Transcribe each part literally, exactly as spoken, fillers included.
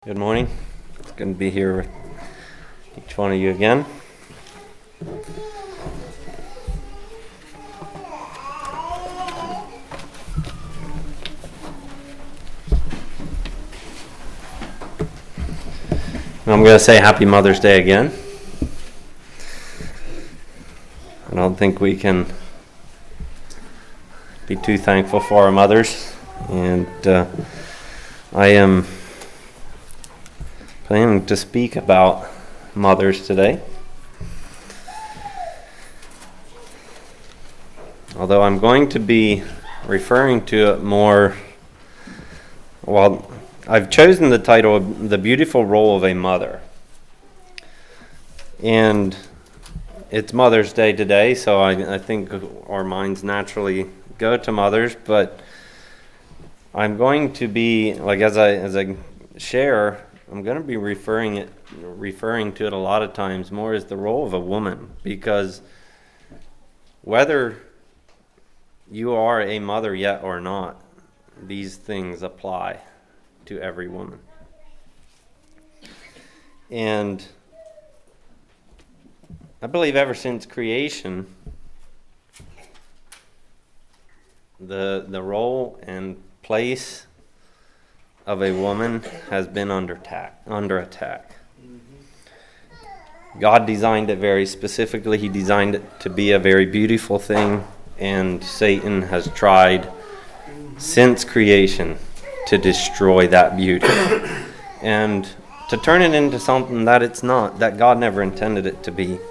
Good morning. It's good to be here with each one of you again. I'm going to say Happy Mother's Day again. I don't think we can be too thankful for our mothers, and uh, I am planning to speak about mothers today. Although I'm going to be referring to it more, well, I've chosen the title of The Beautiful Role of a Mother. And it's Mother's Day today, so I, I think our minds naturally go to mothers, but I'm going to be, like as I as I share, I'm going to be referring it, referring to it a lot of times more as the role of a woman, because whether you are a mother yet or not, these things apply to every woman. And I believe ever since creation, the the role and place of a woman has been under attack. Under attack. God designed it very specifically. He designed it to be a very beautiful thing, and Satan has tried since creation to destroy that beauty and to turn it into something that it's not, that God never intended it to be.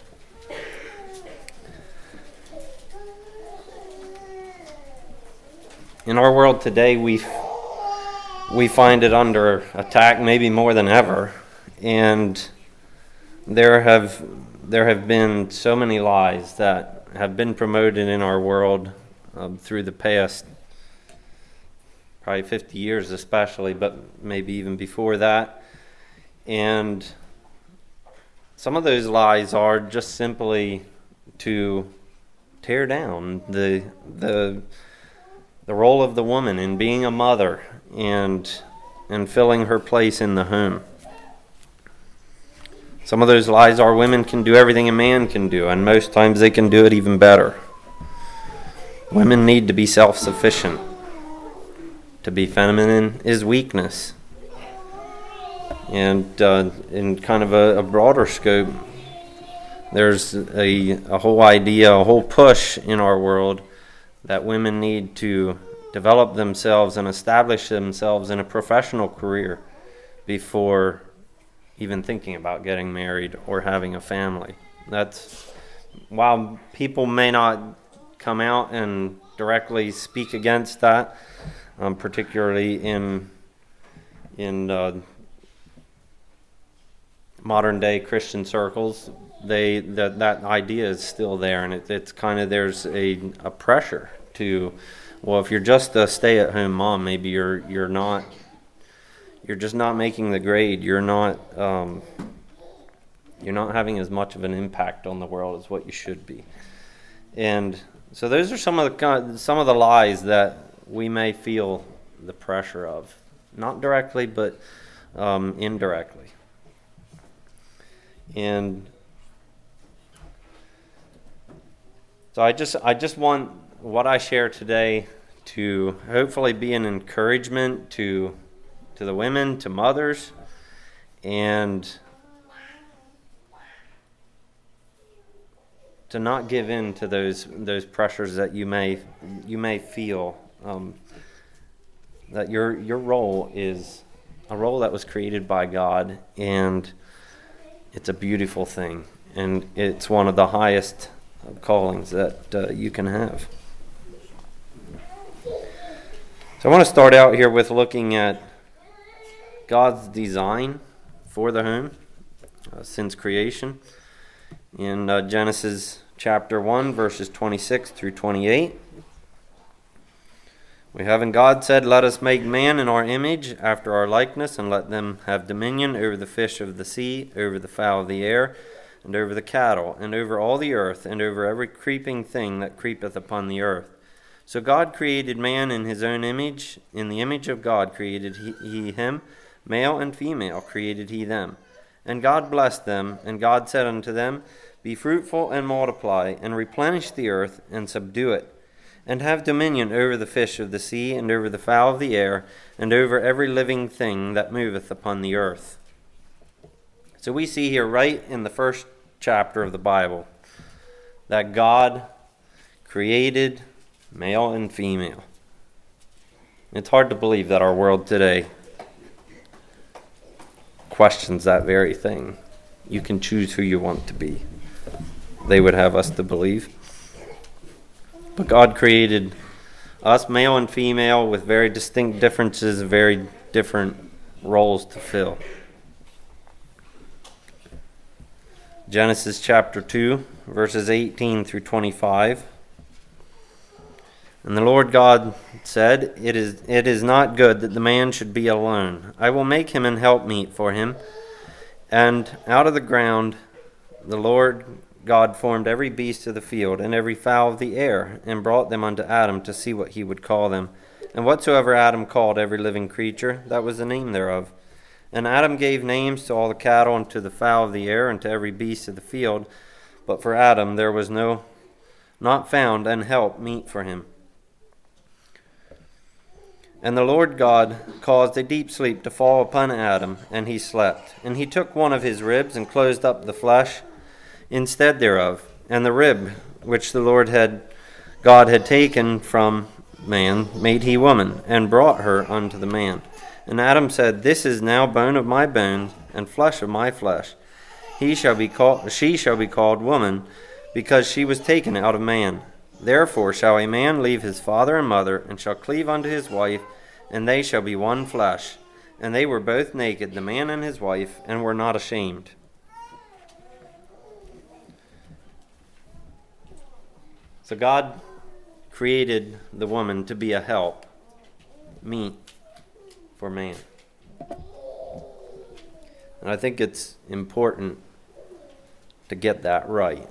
In our world today, we we find it under attack maybe more than ever, and there have there have been so many lies that have been promoted in our world um, through the past probably fifty years especially, but maybe even before that. And some of those lies are just simply to tear down the the the role of the woman in being a mother and and filling her place in the home. Some of those lies are women can do everything a man can do, and most times they can do it even better. Women need to be self-sufficient. To be feminine is weakness. And uh, in kind of a, a broader scope, there's a, a whole idea, a whole push in our world that women need to develop themselves and establish themselves in a professional career before even thinking about getting married or having a family. That's, while people may not come out and directly speak against that, Um, particularly in in uh, modern day Christian circles, they that that idea is still there, and it, it's kind of there's a, a pressure to, well, if you're just a stay at home mom, maybe you're you're not you're just not making the grade. You're not um, you're not having as much of an impact on the world as what you should be, and so those are some of the some of the lies that we may feel the pressure of, not directly, but um, indirectly. And so I just I just want what I share today to hopefully be an encouragement to to the women, to mothers, and to not give in to those those pressures that you may you may feel. Um, that your your role is a role that was created by God, and it's a beautiful thing, and it's one of the highest callings that uh, you can have. So I want to start out here with looking at God's design for the home uh, since creation in uh, Genesis chapter one, verses twenty-six through twenty-eight. We have, "And God said, Let us make man in our image, after our likeness, and let them have dominion over the fish of the sea, over the fowl of the air, and over the cattle, and over all the earth, and over every creeping thing that creepeth upon the earth. So God created man in his own image. In the image of God created he, he him. Male and female created he them. And God blessed them, and God said unto them, Be fruitful and multiply, and replenish the earth, and subdue it, and have dominion over the fish of the sea, and over the fowl of the air, and over every living thing that moveth upon the earth. So we see here right in the first chapter of the Bible that God created male and female. It's hard to believe that our world today questions that very thing. You can choose who you want to be, they would have us to believe. But God created us, male and female, with very distinct differences, very different roles to fill. Genesis chapter two, verses eighteen through twenty-five. And the Lord God said, It is it is not good that the man should be alone. I will make him an helpmeet for him. And out of the ground the Lord God formed every beast of the field and every fowl of the air, and brought them unto Adam to see what he would call them. And whatsoever Adam called every living creature, that was the name thereof. And Adam gave names to all the cattle, and to the fowl of the air, and to every beast of the field. But for Adam there was no not found an help meet for him. And the Lord God caused a deep sleep to fall upon Adam, and he slept. And he took one of his ribs, and closed up the flesh instead thereof. And the rib which the Lord had God had taken from man made he woman, and brought her unto the man. And Adam said, This is now bone of my bones, and flesh of my flesh. He shall be called, she shall be called woman, because she was taken out of man. Therefore shall a man leave his father and mother, and shall cleave unto his wife, and they shall be one flesh. And they were both naked, the man and his wife, and were not ashamed. So God created the woman to be a help, meet for man. And I think it's important to get that right.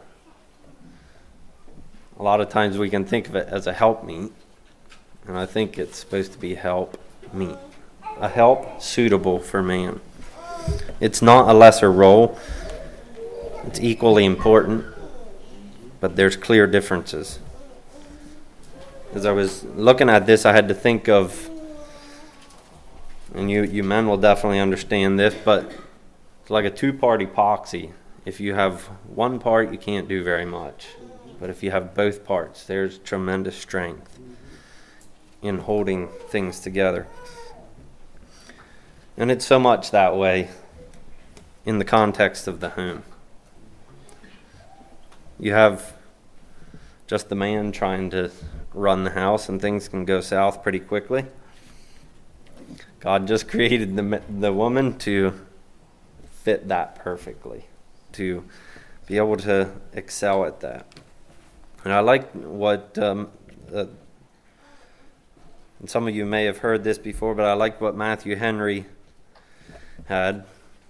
A lot of times we can think of it as a helpmeet, and I think it's supposed to be help meet. A help suitable for man. It's not a lesser role. It's equally important, but there's clear differences. As I was looking at this, I had to think of, and you, you men will definitely understand this, but it's like a two-part epoxy. If you have one part, you can't do very much. But if you have both parts, there's tremendous strength in holding things together. And it's so much that way in the context of the home. You have just the man trying to run the house, and things can go south pretty quickly. God just created the the woman to fit that perfectly, to be able to excel at that. And I like what, um, uh, and some of you may have heard this before, but I like what Matthew Henry had.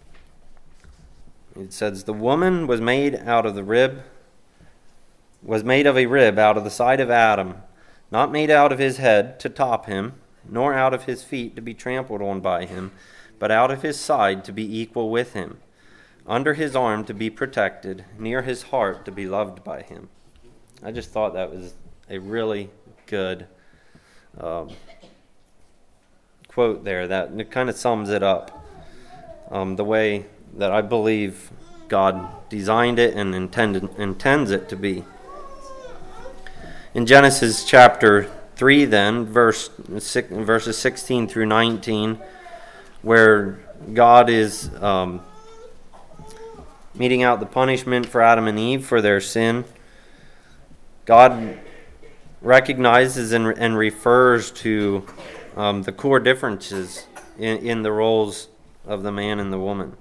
It says, the woman was made out of the rib, was made of a rib out of the side of Adam, not made out of his head to top him, nor out of his feet to be trampled on by him, but out of his side to be equal with him, under his arm to be protected, near his heart to be loved by him. I just thought that was a really good um, quote there. That it kind of sums it up, um, the way that I believe God designed it and intended intends it to be. In Genesis chapter three, then, verse six, verses sixteen through nineteen, where God is um, meting out the punishment for Adam and Eve for their sin, God recognizes and, and refers to um, the core differences in, in the roles of the man and the woman.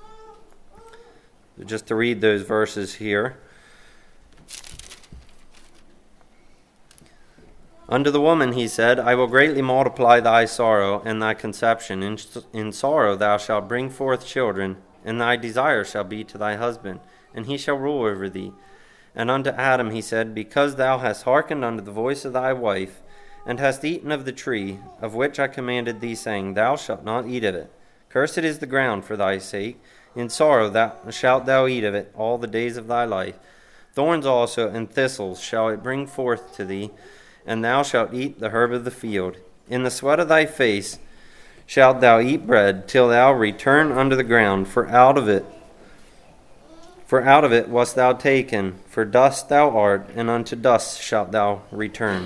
Just to read those verses here. Unto the woman he said, I will greatly multiply thy sorrow and thy conception. In, in sorrow thou shalt bring forth children, and thy desire shall be to thy husband, and he shall rule over thee. And unto Adam he said, because thou hast hearkened unto the voice of thy wife, and hast eaten of the tree, of which I commanded thee, saying, thou shalt not eat of it. Cursed is the ground for thy sake. In sorrow thou shalt thou eat of it all the days of thy life. Thorns also and thistles shall it bring forth to thee, and thou shalt eat the herb of the field. In the sweat of thy face shalt thou eat bread, till thou return unto the ground, for out of it for out of it wast thou taken, for dust thou art, and unto dust shalt thou return.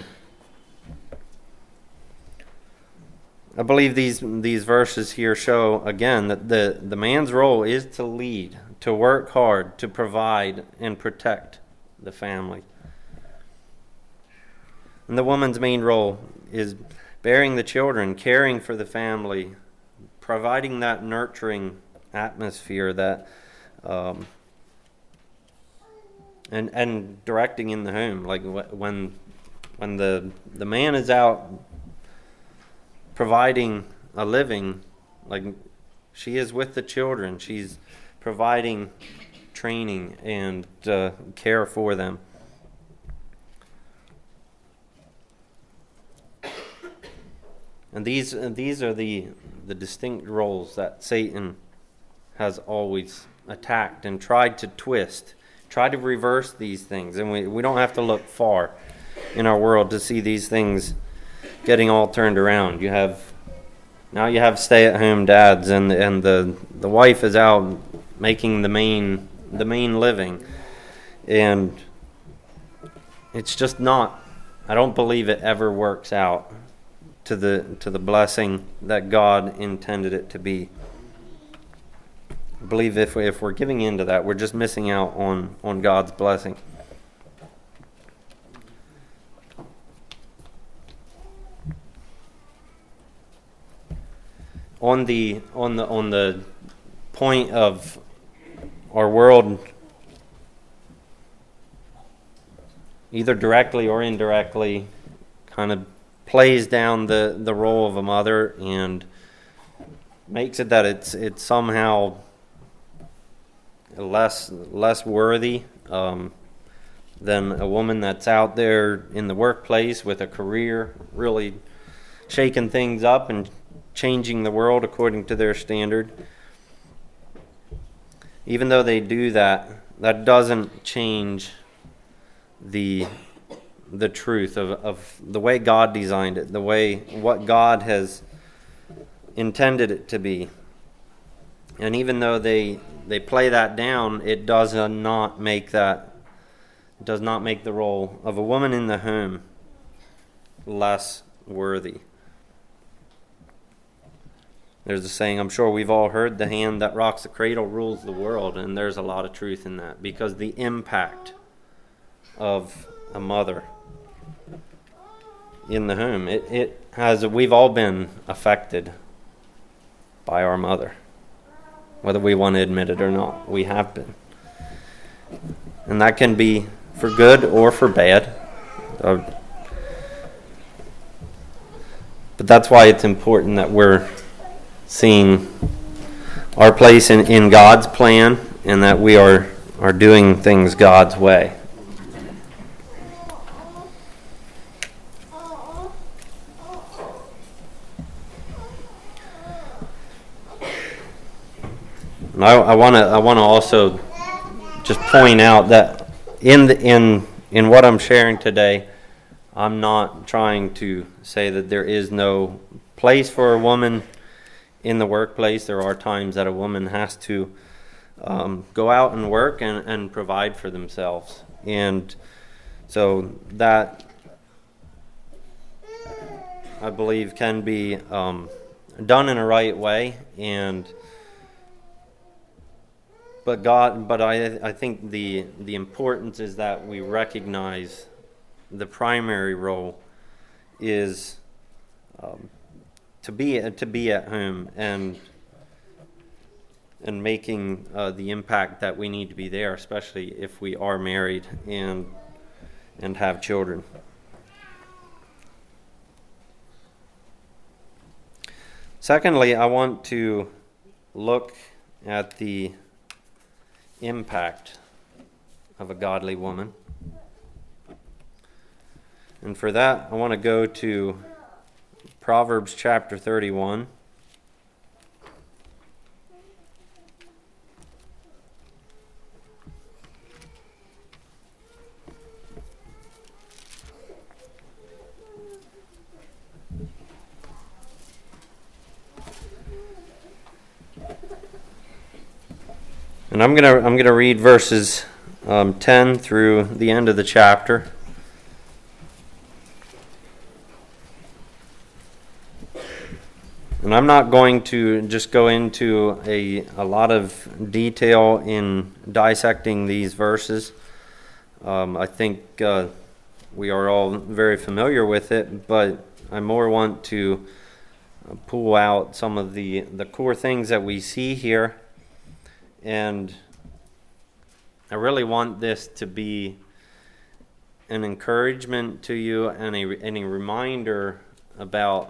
I believe these these verses here show again that the, the man's role is to lead, to work hard, to provide and protect the family. And the woman's main role is bearing the children, caring for the family, providing that nurturing atmosphere, that um, and and directing in the home. Like when when the the man is out providing a living, like she is with the children. She's providing training and uh, care for them. And these these are the the distinct roles that Satan has always attacked and tried to twist, tried to reverse these things. And we, we don't have to look far in our world to see these things getting all turned around. You have now you have stay-at-home dads, and and the the wife is out making the main the main living, and it's just not. I don't believe it ever works out to the to the blessing that God intended it to be. I believe if we, if we're giving into that, we're just missing out on on God's blessing. On the on the on the point of our world, either directly or indirectly, kind of plays down the, the role of a mother and makes it that it's it's somehow less less worthy um, than a woman that's out there in the workplace with a career, really shaking things up and changing the world according to their standard. Even though they do that, that doesn't change the the truth of, of the way God designed it, the way what God has intended it to be. And even though they they play that down, it does not make that does not make the role of a woman in the home less worthy. There's a saying, I'm sure we've all heard, the hand that rocks the cradle rules the world, and there's a lot of truth in that, because the impact of a mother in the home, it, it has, we've all been affected by our mother. Whether we want to admit it or not, we have been. And that can be for good or for bad. Uh, but that's why it's important that we're seeing our place in, in God's plan, and that we are, are doing things God's way. And I, I want to I want to also just point out that in the, in in what I'm sharing today, I'm not trying to say that there is no place for a woman in the workplace. There are times that a woman has to um, go out and work and, and provide for themselves. And so that, I believe, can be um, done in a right way. And but God, but I I think the the importance is that we recognize the primary role is um, to be to be at home and and making uh, the impact that we need to be there, especially if we are married and and have children. Secondly, I want to look at the impact of a godly woman. And for that, I want to go to Proverbs chapter thirty-one. And I'm gonna I'm gonna read verses um, ten through the end of the chapter. And I'm not going to just go into a, a lot of detail in dissecting these verses. Um, I think uh, we are all very familiar with it, but I more want to pull out some of the, the core things that we see here. And I really want this to be an encouragement to you and a, and a reminder about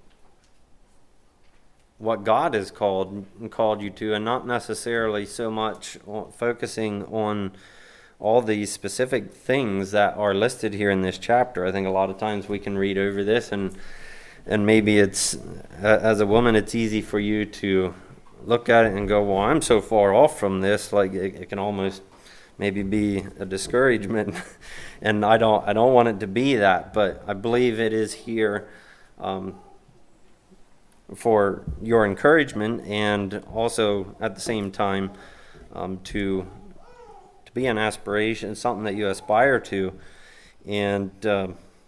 what God has called called you to, and not necessarily so much on, focusing on all these specific things that are listed here in this chapter. I think a lot of times we can read over this, and and maybe it's, as a woman, it's easy for you to look at it and go, well, I'm so far off from this, like it, it can almost maybe be a discouragement. And I don't I don't want it to be that, but I believe it is here um, for your encouragement, and also at the same time um, to to be an aspiration, something that you aspire to. And uh,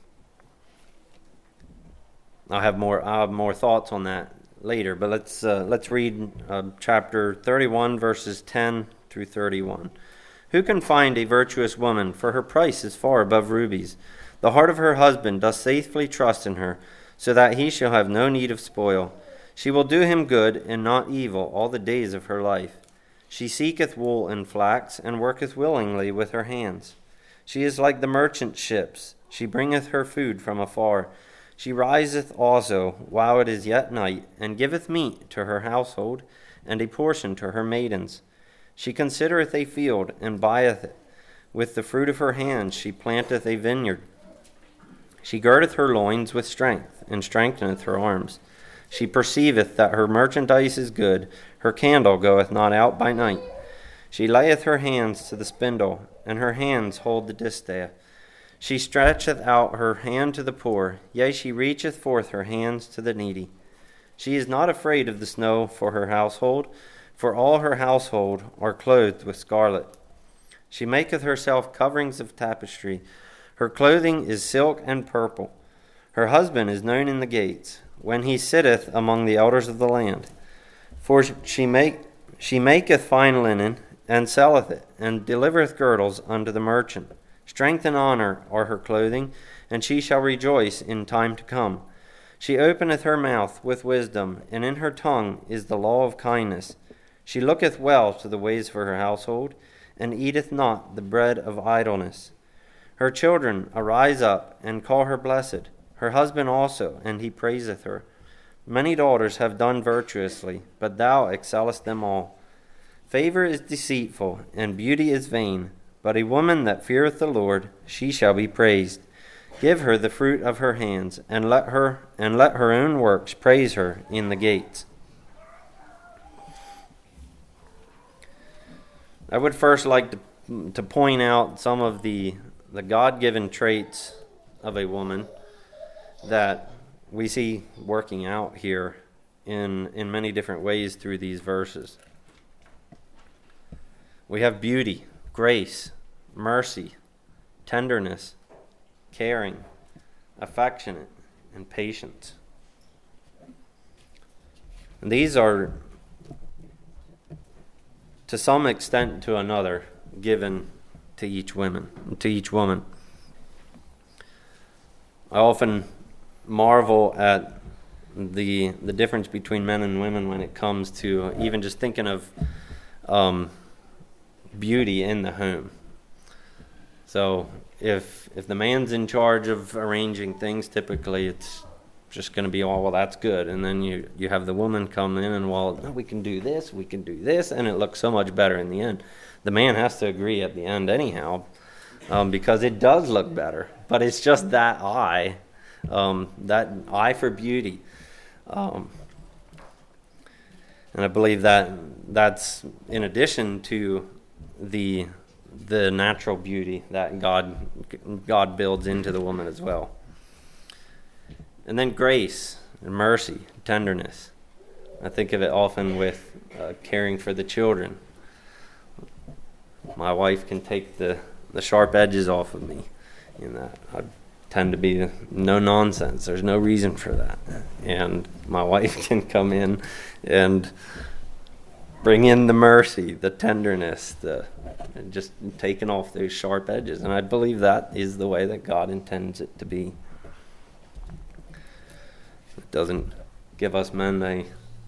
I'll have more I'll have more thoughts on that later. But let's uh, let's read uh, chapter thirty-one, verses ten through thirty-one. Who can find a virtuous woman? For her price is far above rubies. The heart of her husband doth faithfully trust in her, so that he shall have no need of spoil. She will do him good and not evil all the days of her life. She seeketh wool and flax, and worketh willingly with her hands. She is like the merchant ships. She bringeth her food from afar. She riseth also while it is yet night, and giveth meat to her household, and a portion to her maidens. She considereth a field, and buyeth it. With the fruit of her hands she planteth a vineyard. She girdeth her loins with strength, and strengtheneth her arms. She perceiveth that her merchandise is good. Her candle goeth not out by night. She layeth her hands to the spindle, and her hands hold the distaff. She stretcheth out her hand to the poor, yea, she reacheth forth her hands to the needy. She is not afraid of the snow for her household, for all her household are clothed with scarlet. She maketh herself coverings of tapestry. Her clothing is silk and purple. Her husband is known in the gates, when he sitteth among the elders of the land. For she make she maketh fine linen, and selleth it, and delivereth girdles unto the merchant. Strength and honor are her clothing, and she shall rejoice in time to come. She openeth her mouth with wisdom, and in her tongue is the law of kindness. She looketh well to the ways of her household, and eateth not the bread of idleness. Her children arise up, and call her blessed, her husband also, and he praiseth her. Many daughters have done virtuously, but thou excellest them all. Favor is deceitful, and beauty is vain, but a woman that feareth the Lord, she shall be praised. Give her the fruit of her hands, and let her and let her own works praise her in the gates. I would first like to to point out some of the the God-given traits of a woman that we see working out here in in many different ways through these verses. We have beauty, grace, mercy, tenderness, caring, affectionate, and patience. And these are, to some extent to another, given to each woman, to each woman. I often marvel at the the difference between men and women when it comes to even just thinking of um, beauty in the home. So if if the man's in charge of arranging things, typically it's just going to be, oh, well, that's good. And then you, you have the woman come in and, well, no, we can do this, we can do this, and it looks so much better in the end. The man has to agree at the end anyhow, um, because it does look better. But it's just that eye, um, that eye for beauty. Um, and I believe that that's in addition to the the natural beauty that God God builds into the woman as well. And then grace and mercy, tenderness. I think of it often with uh, caring for the children. my wife can take the, the sharp edges off of me in that. I tend to be no nonsense. There's no reason for that. And my wife can come in and bring in the mercy, the tenderness, the and just taking off those sharp edges. And I believe that is the way that God intends it to be. It doesn't give us men a,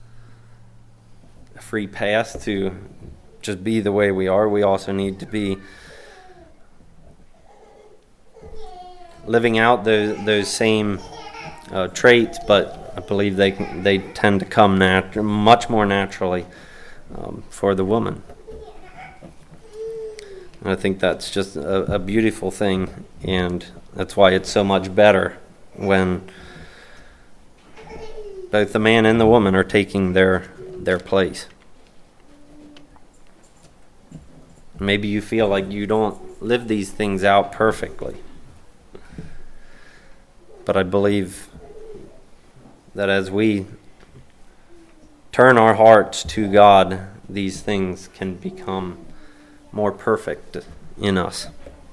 a free pass to just be the way we are. We also need to be living out those those same uh, traits, but I believe they can, they tend to come nat- much more naturally um, for the woman. And I think that's just a, a beautiful thing, and that's why it's so much better when both the man and the woman are taking their their place. Maybe you feel like you don't live these things out perfectly. But I believe that as we turn our hearts to God, these things can become more perfect in us.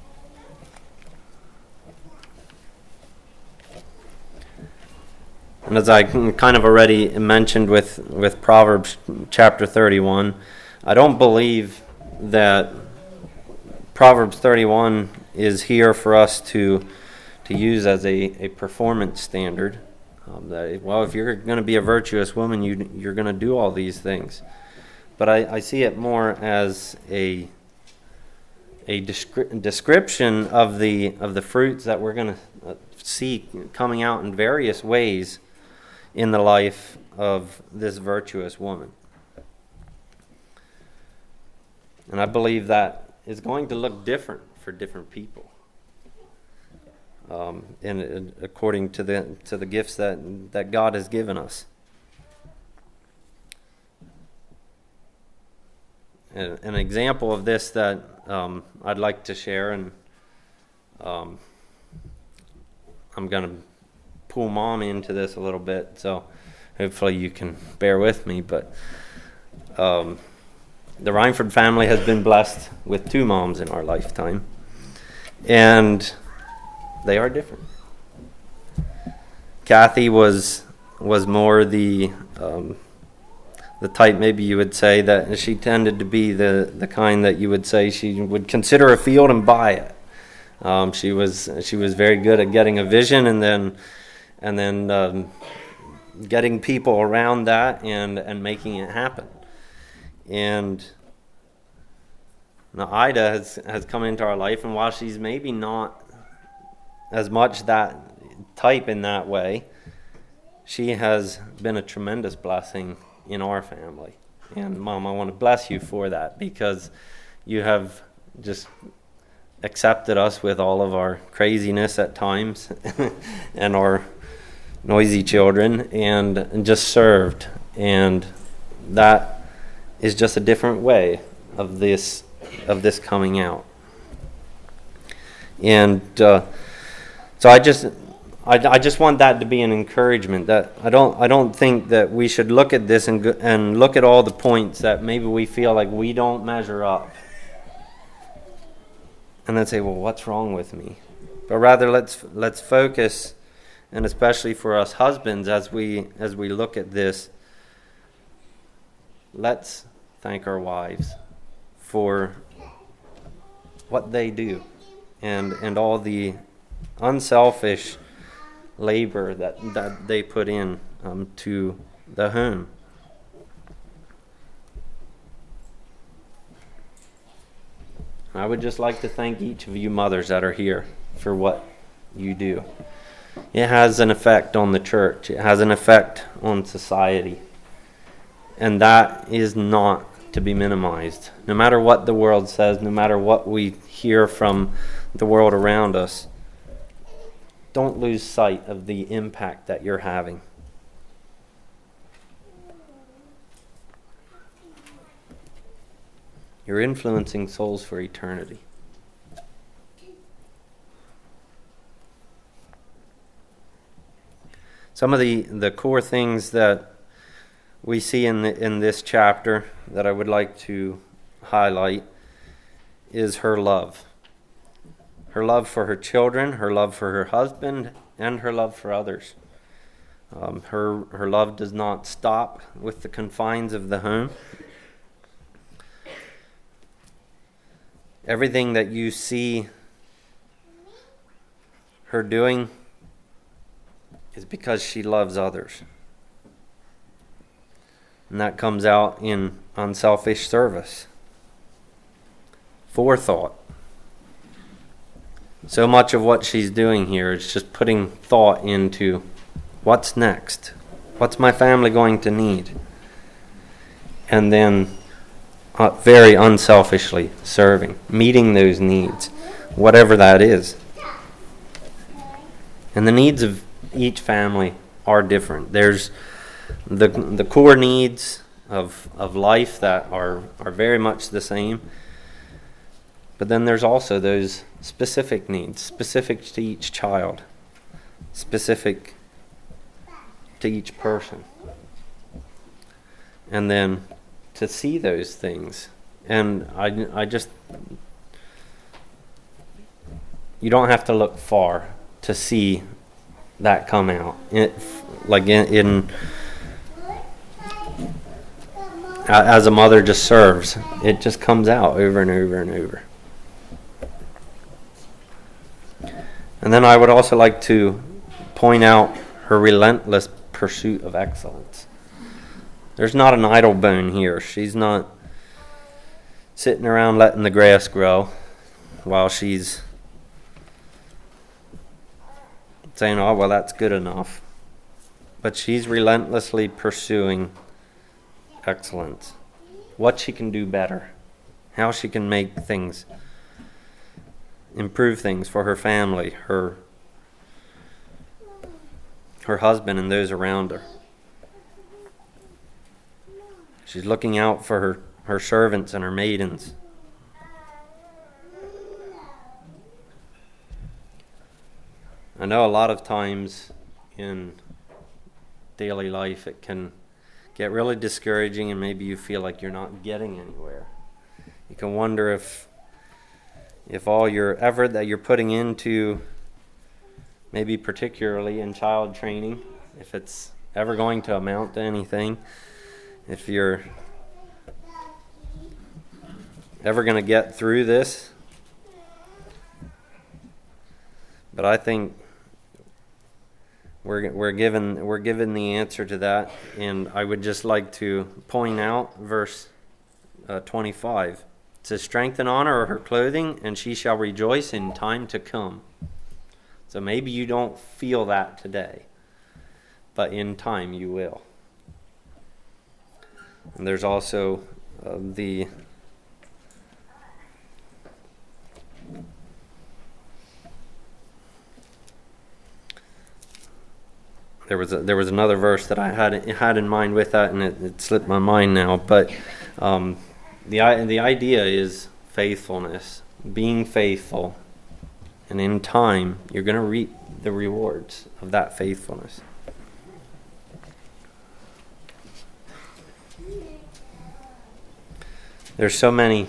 And as I kind of already mentioned with, with Proverbs chapter thirty-one, I don't believe that Proverbs thirty-one is here for us to to use as a, a performance standard. Um, that, well, if you're going to be a virtuous woman, you, you're going to do all these things. But I, I see it more as a a descri- description of the of the fruits that we're going to see coming out in various ways in the life of this virtuous woman. And I believe that is going to look different for different people. Um, and, and according to the to the gifts that, that God has given us. And an example of this that um, I'd like to share, and um, I'm going to pull Mom into this a little bit, so hopefully you can bear with me, but um, the Reinford family has been blessed with two moms in our lifetime, and they are different. Kathy was was more the um, the type, maybe you would say, that she tended to be the, the kind that you would say she would consider a field and buy it. Um, she was she was very good at getting a vision and then and then um, getting people around that and, and making it happen. And now Ida has has come into our life, and while she's maybe not as much that type in that way, she has been a tremendous blessing in our family. And Mom, I want to bless you for that, because you have just accepted us with all of our craziness at times and our noisy children, and, and just served. And that is just a different way of this of this coming out. And uh, So I just, I, I just want that to be an encouragement. That I don't, I don't think that we should look at this and go, and look at all the points that maybe we feel like we don't measure up, and then say, "Well, what's wrong with me?" But rather, let's let's focus, and especially for us husbands, as we as we look at this, let's thank our wives for what they do, and and all the unselfish labor that, that they put in um, to the home. I would just like to thank each of you mothers that are here for what you do. It has an effect on the church. It has an effect on society. And that is not to be minimized. No matter what the world says, no matter what we hear from the world around us, don't lose sight of the impact that you're having. You're influencing souls for eternity. Some of the, the core things that we see in the, in this chapter that I would like to highlight is her love. Her love for her children, her love for her husband, and her love for others. Um, her, her love does not stop with the confines of the home. Everything that you see her doing is because she loves others. And that comes out in unselfish service, forethought. So much of what she's doing here is just putting thought into what's next? What's my family going to need? And then uh, very unselfishly serving, meeting those needs, whatever that is. And the needs of each family are different. There's the the core needs of of life that are, are very much the same. But then there's also those specific needs, specific to each child, specific to each person. And then to see those things. And I, I just, you don't have to look far to see that come out. It, like in, in as a mother just serves, it just comes out over and over and over. And then I would also like to point out her relentless pursuit of excellence. There's not an idle bone here. She's not sitting around letting the grass grow while she's saying, oh, well, that's good enough. But she's relentlessly pursuing excellence. What she can do better. How she can make things, improve things for her family, her her husband, and those around her. She's looking out for her, her servants and her maidens. I know a lot of times in daily life it can get really discouraging, and maybe you feel like you're not getting anywhere. You can wonder if if all your effort that you're putting into, maybe particularly in child training, if it's ever going to amount to anything, if you're ever going to get through this. But I think we're we're given we're given the answer to that, and I would just like to point out verse uh, twenty-five. It says, "Strength and honor are her clothing, and she shall rejoice in time to come." So maybe you don't feel that today, but in time you will. And there's also uh, the there was a, there was another verse that I had had in mind with that, and it, it slipped my mind now. But um, the the idea is faithfulness, being faithful, and in time you're going to reap the rewards of that faithfulness. There's so many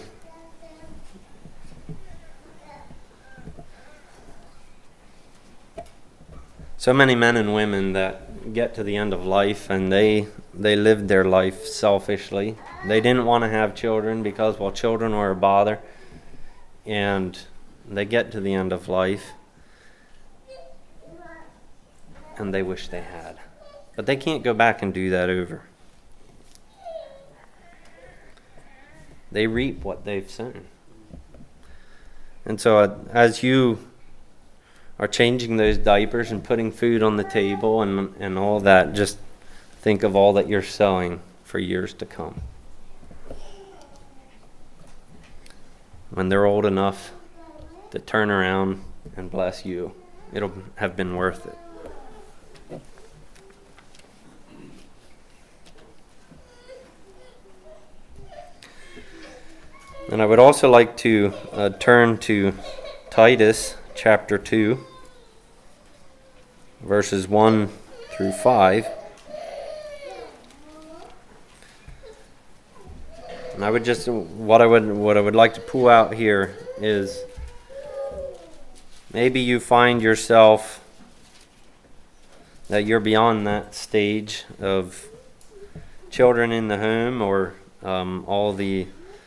so many men and women that get to the end of life and they they lived their life selfishly. They didn't want to have children because, well, children were a bother, and they get to the end of life and they wish they had. But they can't go back and do that over. They reap what they've sown. And so uh, as you are changing those diapers and putting food on the table and and all that, just think of all that you're sowing for years to come. When they're old enough to turn around and bless you, it'll have been worth it. And I would also like to uh, turn to Titus chapter two, verses one through five. And I would just what I would what I would like to pull out here is maybe you find yourself that you're beyond that stage of children in the home, or um, all the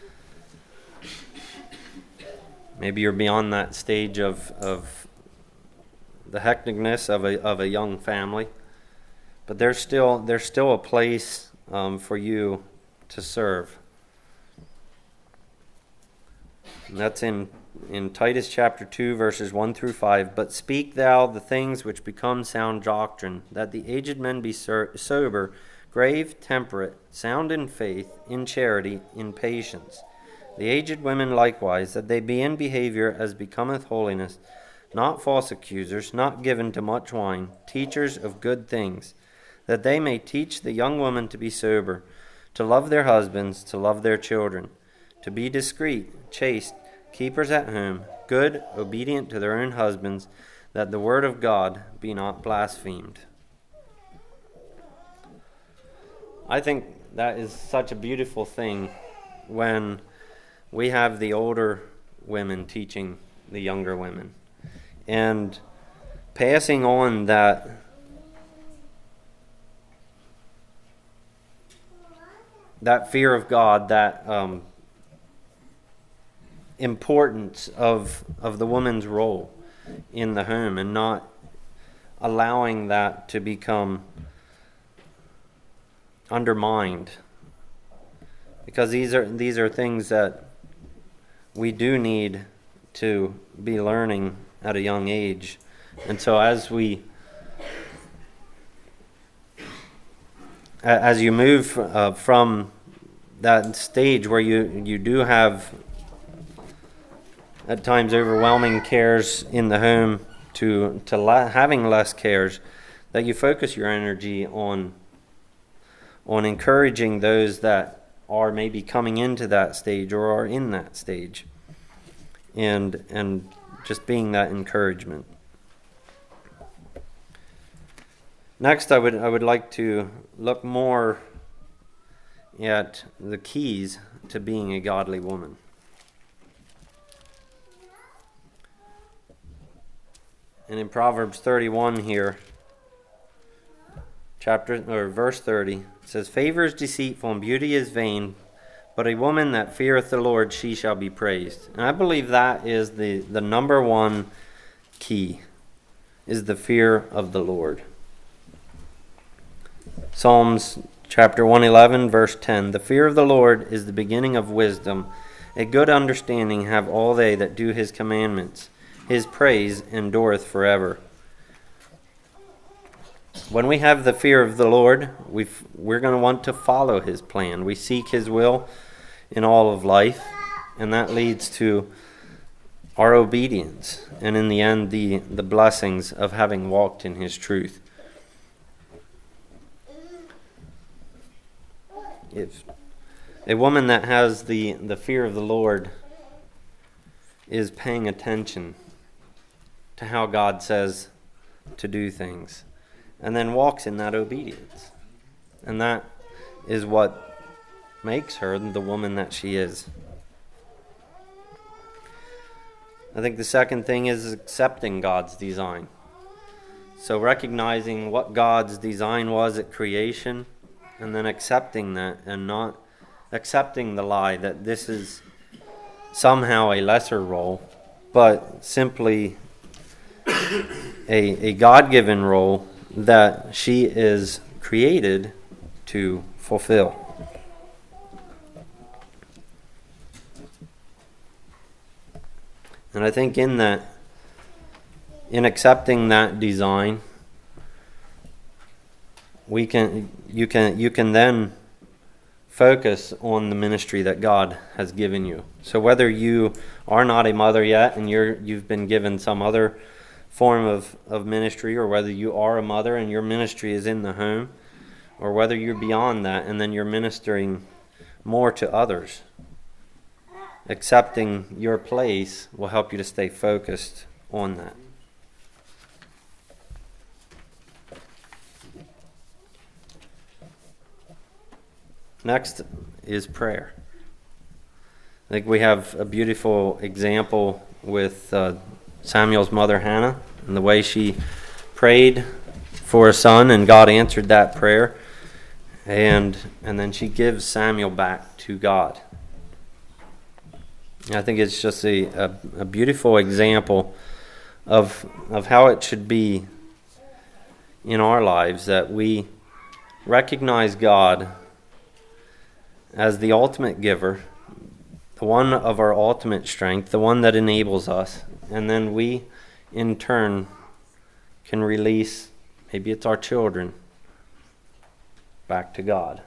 maybe you're beyond that stage of of the hecticness of a of a young family, but there's still there's still a place um, for you to serve. And that's in in Titus chapter two, verses one through five. But speak thou the things which become sound doctrine, that the aged men be sober, grave, temperate, sound in faith, in charity, in patience. The aged women likewise, that they be in behavior as becometh holiness, not false accusers, not given to much wine, teachers of good things, that they may teach the young women to be sober, to love their husbands, to love their children, to be discreet, chaste, keepers at home, good, obedient to their own husbands, that the word of God be not blasphemed. I think that is such a beautiful thing when we have the older women teaching the younger women and passing on that that fear of God, that um, importance of of the woman's role in the home, and not allowing that to become undermined, because these are these are things that we do need to be learning at a young age. And so as we as you move uh, from that stage where you you do have at times overwhelming cares in the home to to la- having less cares, that you focus your energy on on encouraging those that are maybe coming into that stage or are in that stage, and and just being that encouragement. Next, I would I would like to look more at the keys to being a godly woman. And in Proverbs thirty-one here, chapter or verse thirty, it says, "Favor is deceitful and beauty is vain, but a woman that feareth the Lord, she shall be praised." And I believe that is the, the number one key, is the fear of the Lord. Psalms chapter one eleven, verse ten, "The fear of the Lord is the beginning of wisdom. A good understanding have all they that do his commandments. His praise endureth forever." When we have the fear of the Lord, we've, we're going to want to follow his plan. We seek his will in all of life, and that leads to our obedience, and in the end, the, the blessings of having walked in his truth. If a woman that has the, the fear of the Lord is paying attention to how God says to do things, and then walks in that obedience. And that is what makes her the woman that she is. I think the second thing is accepting God's design. So recognizing what God's design was at creation, and then accepting that, and not accepting the lie that this is somehow a lesser role, but simply a, a God-given role that she is created to fulfill. And I think in that, in accepting that design, we can you can you can then focus on the ministry that God has given you. So whether you are not a mother yet and you're you've been given some other form of, of ministry, or whether you are a mother and your ministry is in the home, or whether you're beyond that and then you're ministering more to others, accepting your place will help you to stay focused on that. Next is prayer. I think we have a beautiful example with uh, Samuel's mother Hannah and the way she prayed for a son, and God answered that prayer, and and then she gives Samuel back to God. I think it's just a, a, a beautiful example of of how it should be in our lives, that we recognize God as the ultimate giver, the one of our ultimate strength, the one that enables us, and then we in turn can release, maybe it's our children, back to God.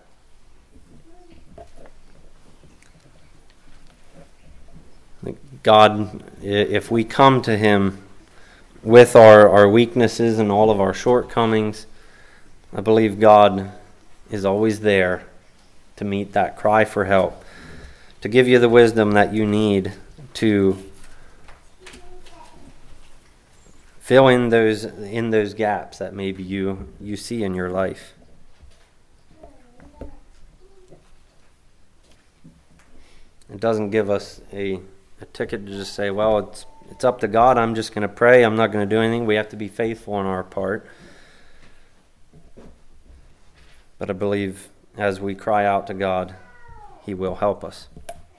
God, if we come to Him with our, our weaknesses and all of our shortcomings, I believe God is always there to meet that cry for help, to give you the wisdom that you need to fill in those in those gaps that maybe you you see in your life. It doesn't give us a, a ticket to just say, well, it's it's up to God, I'm just going to pray, I'm not going to do anything. We have to be faithful on our part. But I believe as we cry out to God, He will help us.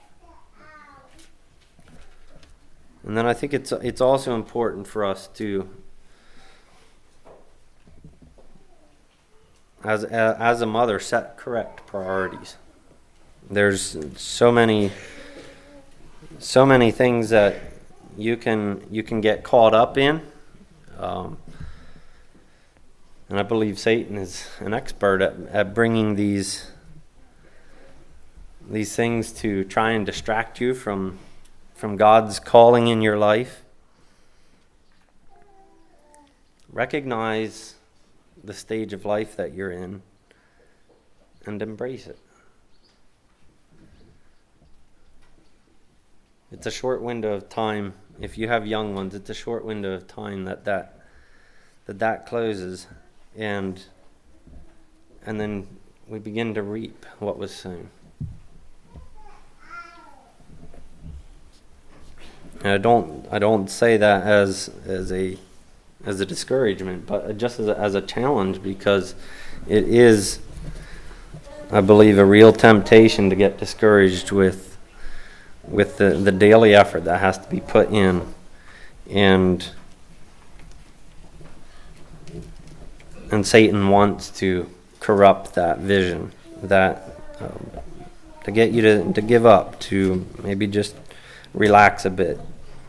And then I think it's it's also important for us to, as as a mother, set correct priorities. There's so many so many things that you can you can get caught up in, um, and I believe Satan is an expert at, at bringing these these things to try and distract you from from God's calling in your life. Recognize the stage of life that you're in and embrace it. It's a short window of time. If you have young ones, it's a short window of time that that, that, that closes, and and then we begin to reap what was sown. And I don't I don't say that as as a as a discouragement, but just as a, as a challenge, because it is, I believe, a real temptation to get discouraged with with the, the daily effort that has to be put in, and and Satan wants to corrupt that vision, that um, to get you to, to give up, to maybe just relax a bit.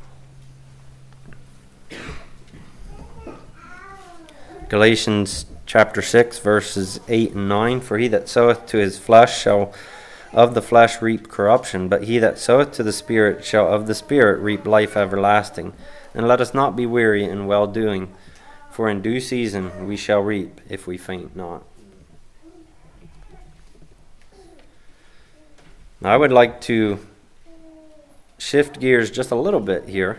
Galatians chapter six, verses eight and nine, for he that soweth to his flesh shall of the flesh reap corruption, but he that soweth to the Spirit shall of the Spirit reap life everlasting. And let us not be weary in well-doing, for in due season we shall reap if we faint not. Now, I would like to shift gears just a little bit here,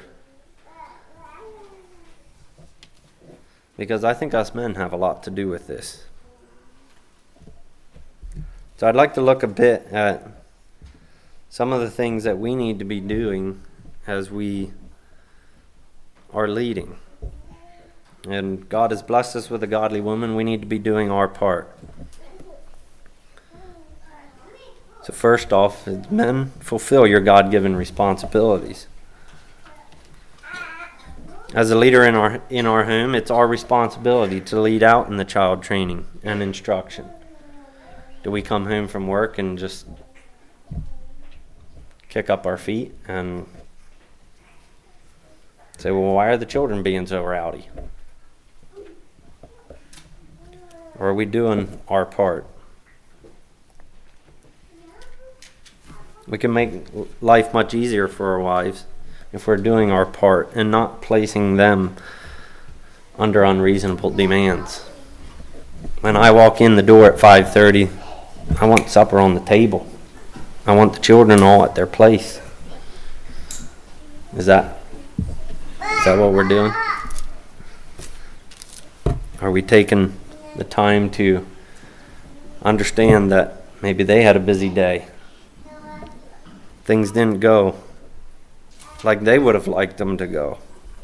because I think us men have a lot to do with this. So I'd like to look a bit at some of the things that we need to be doing as we are leading. And God has blessed us with a godly woman. We need to be doing our part. So first off, men, fulfill your God-given responsibilities. As a leader in our in our home, it's our responsibility to lead out in the child training and instruction. Do we come home from work and just kick up our feet and say, well, why are the children being so rowdy? Or are we doing our part? We can make life much easier for our wives if we're doing our part and not placing them under unreasonable demands. When I walk in the door at five thirty, I want supper on the table. I want the children all at their place. Is that is that what we're doing? Are we taking the time to understand that maybe they had a busy day things didn't go like they would have liked them to go.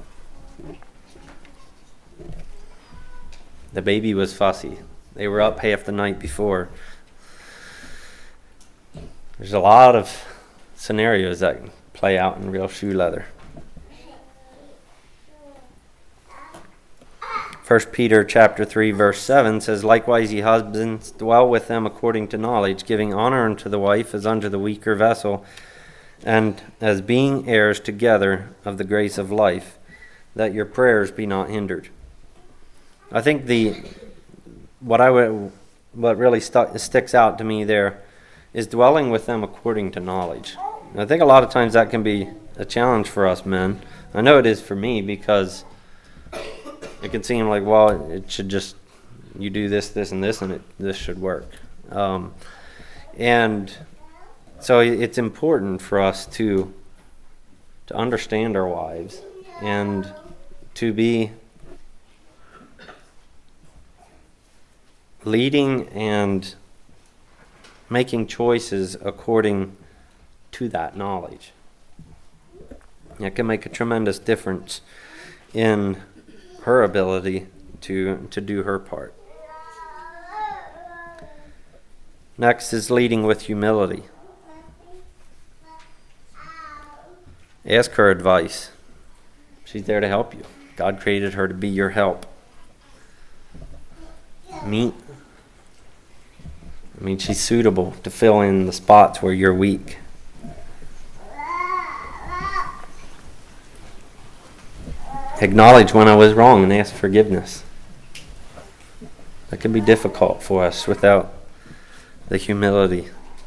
The baby was fussy. They were up half the night before. There's a lot of scenarios that play out in real shoe leather. First Peter chapter three verse seven says, "Likewise ye husbands, dwell with them according to knowledge, giving honor unto the wife as unto the weaker vessel, and as being heirs together of the grace of life, that your prayers be not hindered." I think the what I would what really stu- sticks out to me there is dwelling with them according to knowledge. And I think a lot of times that can be a challenge for us men. I know it is for me, because it can seem like, well, it should just, you do this, this, and this, and it, this should work. Um, and so it's important for us to to understand our wives and to be leading and making choices according to that knowledge. It can make a tremendous difference in her ability to to do her part. Next is leading with humility. Ask her advice. She's there to help you. God created her to be your help. Meet. I mean, she's suitable to fill in the spots where you're weak. Acknowledge when I was wrong and ask forgiveness. That can be difficult for us without the humility.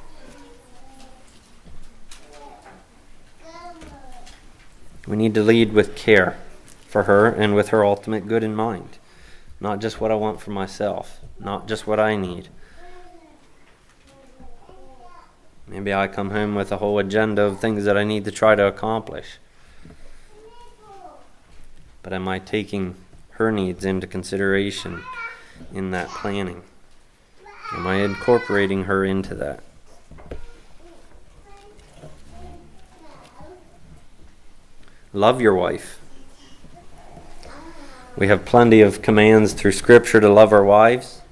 We need to lead with care for her and with her ultimate good in mind. Not just what I want for myself, not just what I need. Maybe I come home with a whole agenda of things that I need to try to accomplish. But am I taking her needs into consideration in that planning? Am I incorporating her into that? Love your wife. We have plenty of commands through Scripture to love our wives.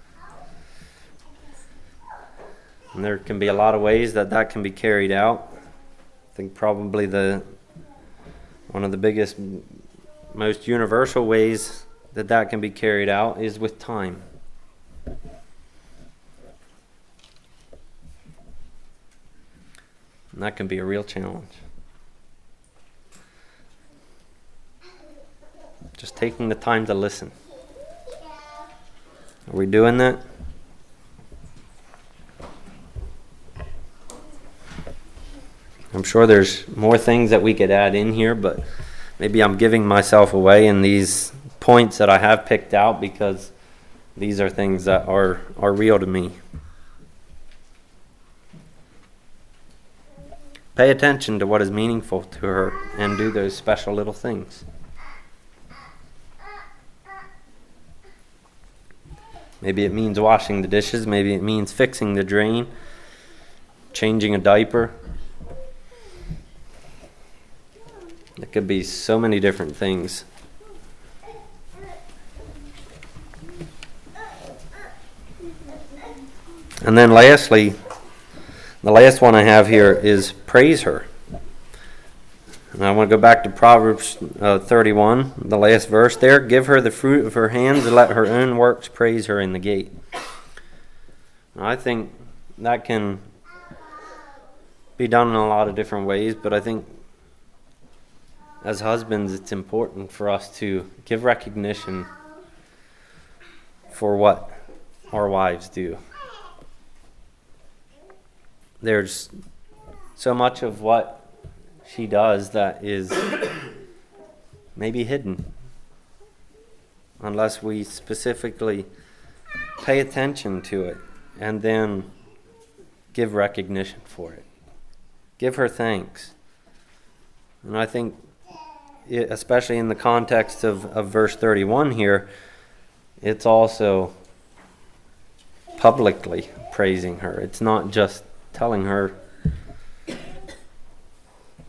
And there can be a lot of ways that that can be carried out. I think probably the one of the biggest, most universal ways that that can be carried out is with time. And that can be a real challenge. Just taking the time to listen. Are we doing that? I'm sure there's more things that we could add in here, but maybe I'm giving myself away in these points that I have picked out, because these are things that are, are real to me. Pay attention to what is meaningful to her and do those special little things. Maybe it means washing the dishes. Maybe it means fixing the drain, changing a diaper. It could be so many different things. And then lastly, the last one I have here is praise her. And I want to go back to Proverbs uh, thirty-one, the last verse there. Give her the fruit of her hands, and let her own works praise her in the gate. Now, I think that can be done in a lot of different ways, but I think as husbands, it's important for us to give recognition for what our wives do. There's so much of what she does that is maybe hidden unless we specifically pay attention to it and then give recognition for it. Give her thanks. And I think, it, especially in the context of, of verse thirty-one here, it's also publicly praising her. It's not just telling her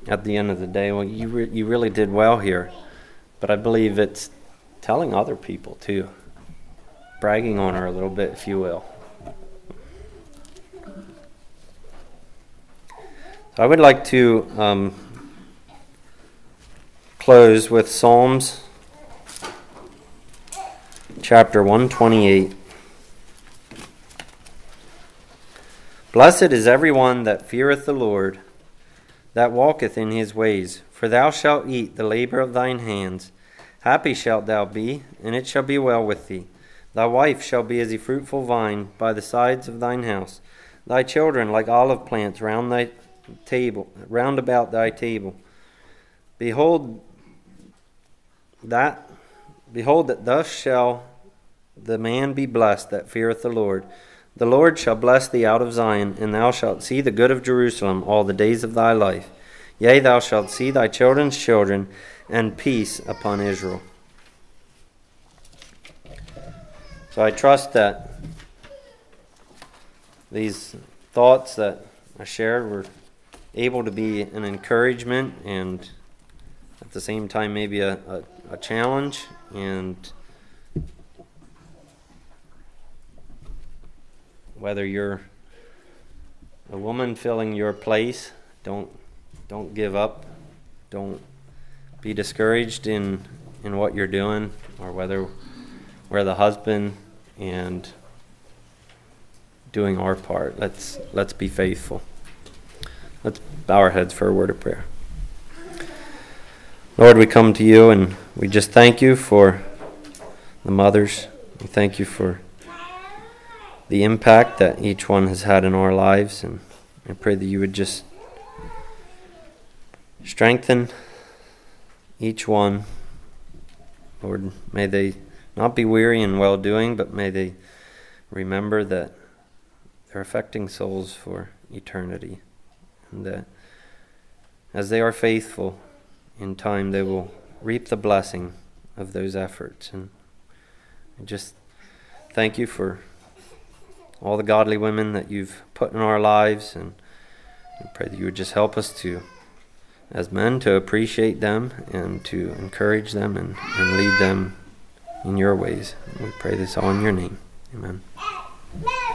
at the end of the day, well, you re- you really did well here. But I believe it's telling other people too, bragging on her a little bit, if you will. So I would like to um, close with Psalms chapter one twenty-eight. Blessed is every one that feareth the Lord, that walketh in his ways. For thou shalt eat the labor of thine hands. Happy shalt thou be, and it shall be well with thee. Thy wife shall be as a fruitful vine by the sides of thine house. Thy children like olive plants round thy table, round about thy table. Behold that, behold that thus shall the man be blessed that feareth the Lord. The Lord shall bless thee out of Zion, and thou shalt see the good of Jerusalem all the days of thy life. Yea, thou shalt see thy children's children, and peace upon Israel. So I trust that these thoughts that I shared were able to be an encouragement and at the same time maybe a, a, a challenge. And whether you're a woman filling your place, don't don't give up. Don't be discouraged in, in what you're doing, or whether we're the husband and doing our part. Let's let's be faithful. Let's bow our heads for a word of prayer. Lord, we come to you and we just thank you for the mothers. We thank you for the impact that each one has had in our lives, and I pray that you would just strengthen each one. Lord, may they not be weary in well-doing, but may they remember that they're affecting souls for eternity, and that as they are faithful, in time they will reap the blessing of those efforts. And I just thank you for all the godly women that you've put in our lives, and I pray that you would just help us to, as men, to appreciate them and to encourage them and, and lead them in your ways. We pray this all in your name. Amen.